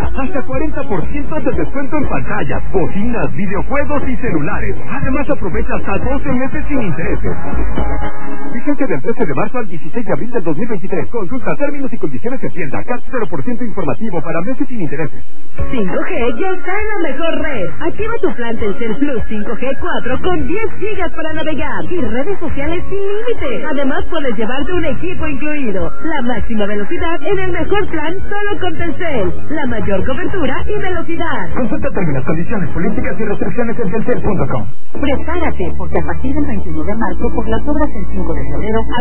día. Hasta 40% de descuento en pantallas, bocinas, videojuegos y celulares. Además, aprovecha hasta 12 meses sin intereses. Vigencia del 13 de marzo al 16 de abril del 2023. Consulta términos y condiciones en tienda. CAT 0% informativo para meses sin intereses. 5G ya está en la mejor red. Activa tu plan Telcel Plus 5G 4 con 10 gigas para navegar y redes sociales sin límite. Además, puedes llevarte un equipo incluido. La máxima velocidad en el mejor plan solo con Telcel. La mayor cobertura y velocidad. Consulta términos, condiciones, políticas y restricciones en telcel.com. Prepárate, porque a partir del 21 de marzo, por las obras del 5 de febrero,